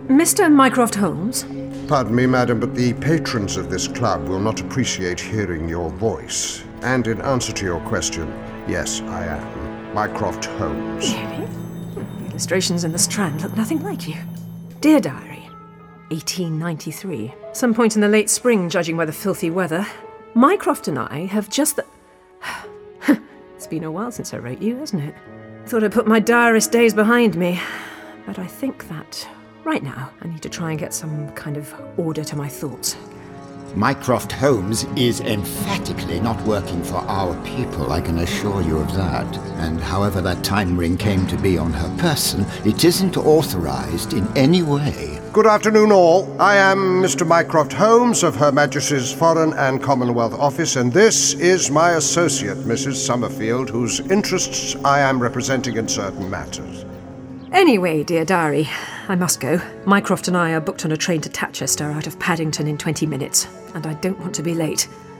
Mr. Mycroft Holmes? Pardon me, madam, but the patrons of this club will not appreciate hearing your voice. And in answer to your question, yes, I am Mycroft Holmes. Really? The illustrations in the Strand look nothing like you. Dear Diary, 1893. Some point in the late spring, judging by the filthy weather. Mycroft and I have just It's been a while since I wrote you, hasn't it? Thought I'd put my diarist days behind me. But I think that right now I need to try and get some kind of order to my thoughts. Mycroft Holmes is emphatically not working for our people, I can assure you of that. And however that time ring came to be on her person, it isn't authorised in any way. Good afternoon, all. I am Mr. Mycroft Holmes of Her Majesty's Foreign and Commonwealth Office, and this is my associate, Mrs. Summerfield, whose interests I am representing in certain matters. Anyway, dear Diary, I must go. Mycroft and I are booked on a train to Tatchester out of Paddington in 20 minutes, and I don't want to be late.